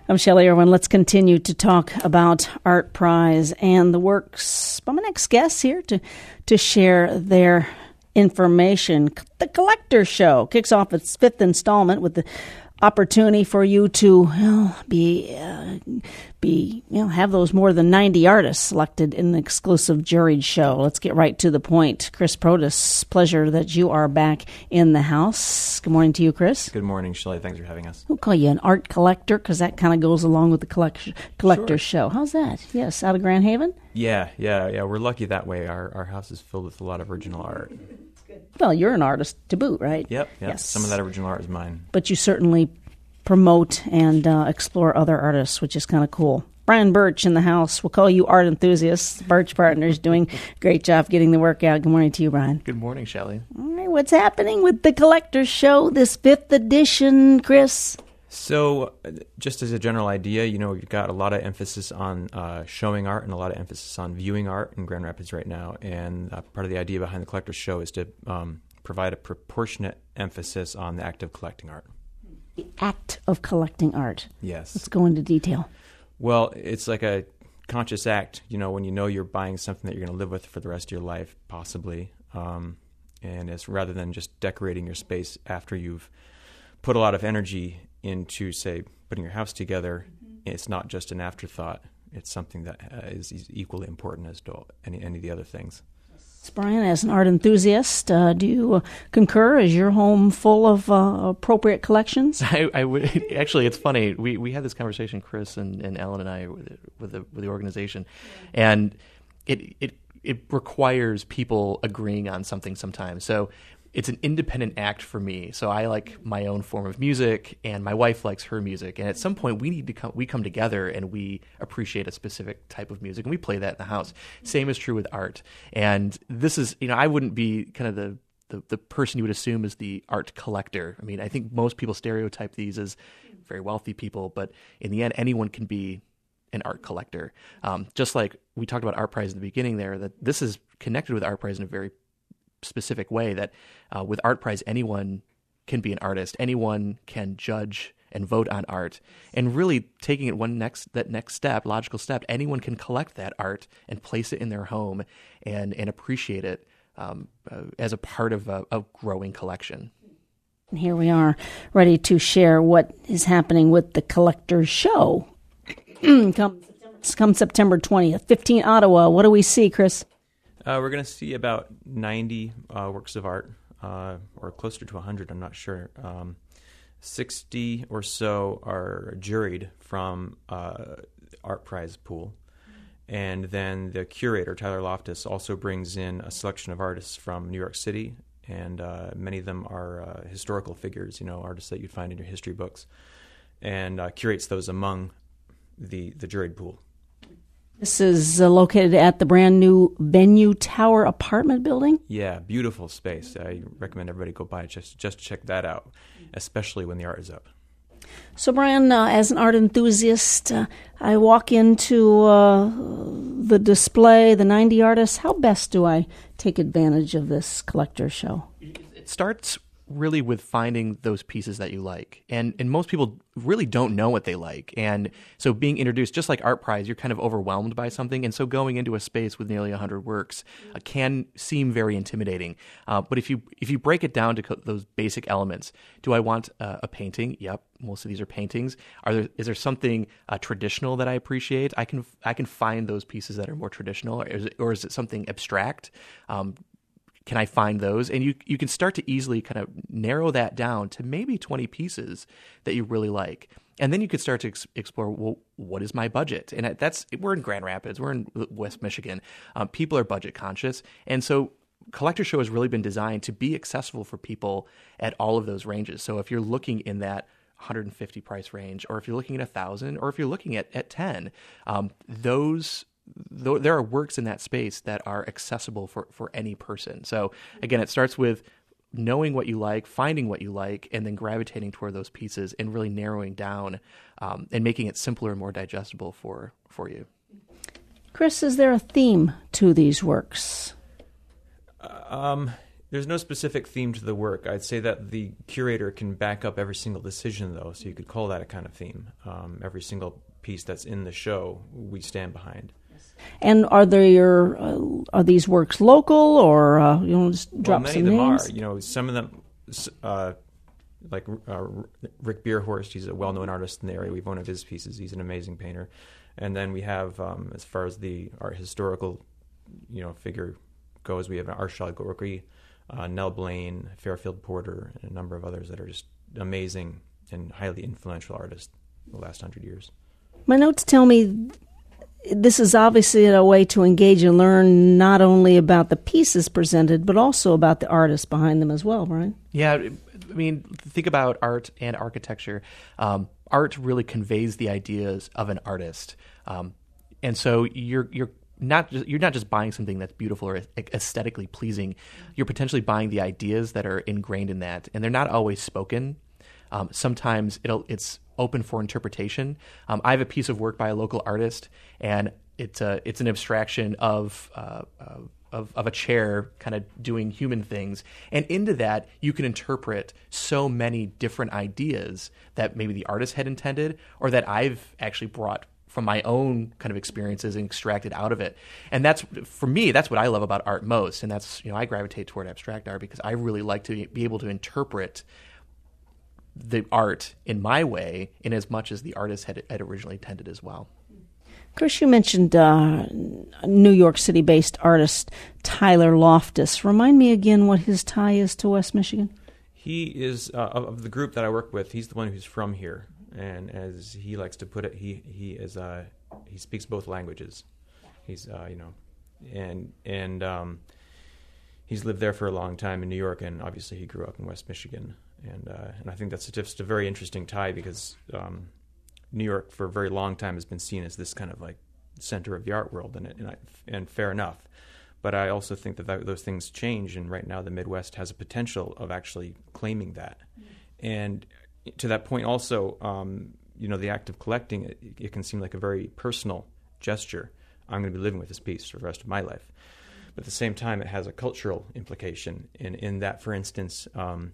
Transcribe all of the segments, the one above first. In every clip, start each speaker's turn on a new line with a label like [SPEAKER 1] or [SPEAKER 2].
[SPEAKER 1] I'm Shelley Irwin. Let's continue to talk about Art Prize and the works by my next guests here to share their information. The Collector Show kicks off its fifth installment with the opportunity for you to have those more than 90 artists selected in an exclusive juried show. Let's get right to the point. Chris Protas, pleasure that you are back in the house. Good morning to you, Chris.
[SPEAKER 2] Good morning, Shelley. Thanks for having us.
[SPEAKER 1] We'll call you an art collector because that kind of goes along with the collector show. How's that? Yes, out of Grand Haven?
[SPEAKER 2] Yeah. We're lucky that way. Our house is filled with a lot of original art.
[SPEAKER 1] Well, you're an artist to boot, right?
[SPEAKER 2] Yep.
[SPEAKER 1] Yes.
[SPEAKER 2] Some of that original art is mine.
[SPEAKER 1] But you certainly promote and explore other artists, which is kind of cool. Brian Birch in the house. We'll call you art enthusiasts. Birch Partners doing a great job getting the work out. Good morning to you, Brian.
[SPEAKER 3] Good morning, Shelley.
[SPEAKER 1] All right, what's happening with the Collector's Show, this fifth edition, Chris?
[SPEAKER 2] So, just as a general idea, we've got a lot of emphasis on showing art and a lot of emphasis on viewing art in Grand Rapids right now. And part of the idea behind the Collector's Show is to provide a proportionate emphasis on the act of collecting art.
[SPEAKER 1] The act of collecting art.
[SPEAKER 2] Yes.
[SPEAKER 1] Let's go into detail.
[SPEAKER 2] Well, it's like a conscious act, when you're buying something that you're going to live with for the rest of your life, possibly. And it's rather than just decorating your space after you've put a lot of energy into, say, putting your house together, it's not just an afterthought. It's something that is equally important as to any of the other things.
[SPEAKER 1] Brian, as an art enthusiast, do you concur? Is your home full of appropriate collections?
[SPEAKER 3] I would actually. It's funny. We had this conversation, Chris and Ellen and I, with the organization, and it requires people agreeing on something sometimes. So it's an independent act for me. So I like my own form of music, and my wife likes her music. And at some point, we come together and we appreciate a specific type of music, and we play that in the house. Same is true with art. And this is, I wouldn't be kind of the person you would assume is the art collector. I mean, I think most people stereotype these as very wealthy people, but in the end, anyone can be an art collector. Just like we talked about Art Prize in the beginning there, that this is connected with Art Prize in a very specific way, that with Art Prize, anyone can be an artist. Anyone can judge and vote on art. And really taking it that next step, logical step, anyone can collect that art and place it in their home and appreciate it as a part of a growing collection.
[SPEAKER 1] And here we are, ready to share what is happening with the Collector's Show. Come September 20th, 15 Ottawa. What do we see, Chris?
[SPEAKER 2] We're going to see about 90 works of art, or closer to 100, I'm not sure. 60 or so are juried from Art Prize pool. And then the curator, Tyler Loftus, also brings in a selection of artists from New York City, and many of them are historical figures, artists that you'd find in your history books, and curates those among the juried pool.
[SPEAKER 1] This is located at the brand new Venue Tower apartment building.
[SPEAKER 2] Yeah, beautiful space. I recommend everybody go by just check that out, especially when the art is up.
[SPEAKER 1] So, Brian, as an art enthusiast, I walk into the display, the 90 artists. How best do I take advantage of this Collector Show?
[SPEAKER 3] It starts really with finding those pieces that you like. And most people really don't know what they like. And so being introduced, just like Art Prize, you're kind of overwhelmed by something. And so going into a space with nearly 100 works can seem very intimidating. But if you break it down to those basic elements, do I want a painting? Yep. Most of these are paintings. Is there something traditional that I appreciate? I can find those pieces that are more traditional, or is it something abstract? Can I find those? And you can start to easily kind of narrow that down to maybe 20 pieces that you really like. And then you could start to explore, well, what is my budget? And we're in Grand Rapids, we're in West Michigan. People are budget conscious. And so Collector Show has really been designed to be accessible for people at all of those ranges. So if you're looking in that 150 price range, or if you're looking at 1,000, or if you're looking at 10, there are works in that space that are accessible for any person. So again, it starts with knowing what you like, finding what you like, and then gravitating toward those pieces and really narrowing down and making it simpler and more digestible for you.
[SPEAKER 1] Chris, is there a theme to these works?
[SPEAKER 2] There's There's no specific theme to the work. I'd say that the curator can back up every single decision, though, so you could call that a kind of theme. Every single piece that's in the show, we stand behind.
[SPEAKER 1] And are these works local, or just drop
[SPEAKER 2] many
[SPEAKER 1] some
[SPEAKER 2] of them
[SPEAKER 1] names?
[SPEAKER 2] are. Some of them, like Rick Bierhorst, he's a well-known artist in the area. We've one of his pieces. He's an amazing painter. And then we have, as far as the art historical, figure goes, we have Arshad Gorky, Nell Blaine, Fairfield Porter, and a number of others that are just amazing and highly influential artists in the last 100 years.
[SPEAKER 1] My notes tell me this is obviously a way to engage and learn not only about the pieces presented, but also about the artists behind them as well, Brian.
[SPEAKER 3] Yeah, I mean, think about art and architecture. Art really conveys the ideas of an artist, and so you're not just buying something that's beautiful or aesthetically pleasing. You're potentially buying the ideas that are ingrained in that, and they're not always spoken. Sometimes it's open for interpretation. I have a piece of work by a local artist, and it's an abstraction of a chair kind of doing human things, and into that you can interpret so many different ideas that maybe the artist had intended, or that I've actually brought from my own kind of experiences and extracted out of it. And that's, for me, that's what I love about art most. And that's, I gravitate toward abstract art because I really like to be able to interpret the art in my way, in as much as the artist had originally intended as well.
[SPEAKER 1] Chris, you mentioned New York City-based artist Tyler Loftus. Remind me again what his tie is to West Michigan.
[SPEAKER 2] He is, of the group that I work with, he's the one who's from here. And as he likes to put it, he speaks both languages. He's he's lived there for a long time in New York, and obviously he grew up in West Michigan. And I think that's just a very interesting tie, because New York for a very long time has been seen as this kind of like center of the art world, and fair enough. But I also think that those things change, and right now the Midwest has a potential of actually claiming that. And to that point also, the act of collecting, it can seem like a very personal gesture. I'm going to be living with this piece for the rest of my life. But at the same time, it has a cultural implication in that, for instance,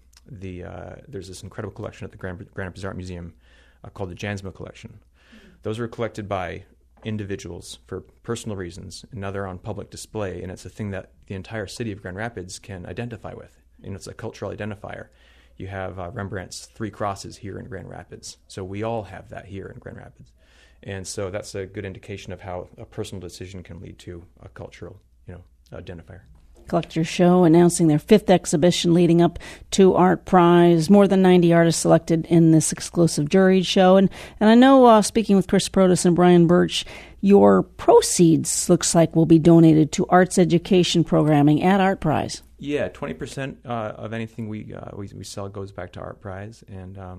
[SPEAKER 2] there's this incredible collection at the Grand Rapids Art Museum called the Jansma Collection. Those were collected by individuals for personal reasons, and now they're on public display, and it's a thing that the entire city of Grand Rapids can identify with. It's a cultural identifier. You have Rembrandt's Three Crosses here in Grand Rapids. So we all have that here in Grand Rapids. And so that's a good indication of how a personal decision can lead to a cultural, identifier.
[SPEAKER 1] Collector Show announcing their 5th exhibition leading up to Art Prize. More than 90 artists selected in this exclusive juried show. And I know, speaking with Chris Protas and Brian Birch, your proceeds looks like will be donated to arts education programming at Art Prize.
[SPEAKER 2] Yeah, 20% of anything we sell goes back to Art Prize, and I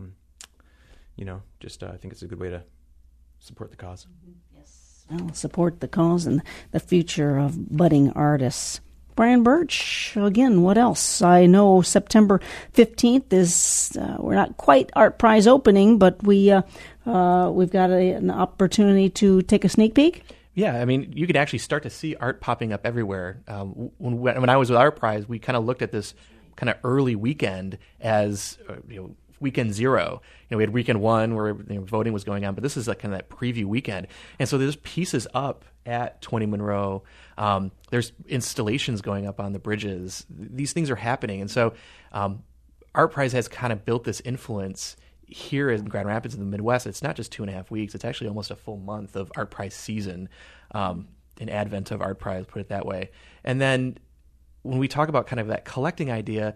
[SPEAKER 2] think it's a good way to support the cause.
[SPEAKER 1] Yes, well, support the cause and the future of budding artists. Brian Birch, again, what else? I know September 15th is we're not quite Art Prize opening, but we've got an opportunity to take a sneak peek.
[SPEAKER 3] Yeah, I mean, you could actually start to see art popping up everywhere. When I was with Art Prize, we kind of looked at this kind of early weekend as weekend zero. We had weekend one where voting was going on, but this is like kind of that preview weekend. And so there's pieces up at 20 Monroe. There's installations going up on the bridges. These things are happening. And so Art Prize has kind of built this influence here in Grand Rapids in the Midwest. It's not just 2.5 weeks. It's actually almost a full month of Art Prize season, an advent of Art Prize, put it that way. And then when we talk about kind of that collecting idea,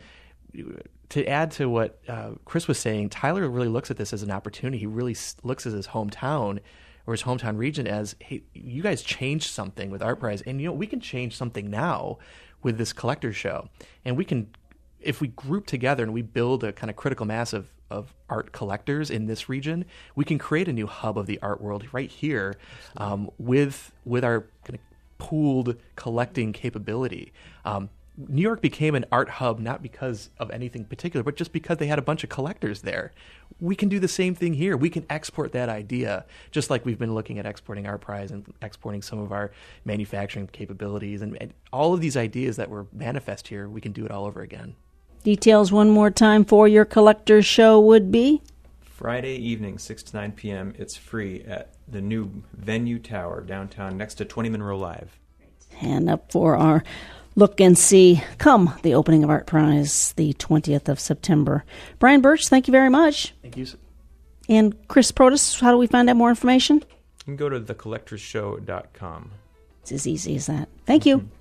[SPEAKER 3] to add to what Chris was saying, Tyler really looks at this as an opportunity. He really looks at his hometown or his hometown region as, hey, you guys changed something with Art Prize, and we can change something now with this collector show. And we can, if we group together and we build a kind of critical mass of art collectors in this region, we can create a new hub of the art world right here with our kind of pooled collecting capability. New York became an art hub not because of anything particular, but just because they had a bunch of collectors there. We can do the same thing here. We can export that idea, just like we've been looking at exporting Art Prize and exporting some of our manufacturing capabilities. And all of these ideas that were manifest here, we can do it all over again.
[SPEAKER 1] Details one more time for your collector's show would be?
[SPEAKER 2] Friday evening, 6 to 9 p.m. It's free at the new Venue Tower downtown next to 20 Monroe Live.
[SPEAKER 1] And up for our look and see come the opening of Art Prize, the 20th of September. Brian Birch, thank you very much.
[SPEAKER 3] Thank you.
[SPEAKER 1] And Chris Protas, how do we find out more information?
[SPEAKER 2] You can go to thecollectorsshow.com.
[SPEAKER 1] It's as easy as that. Thank you.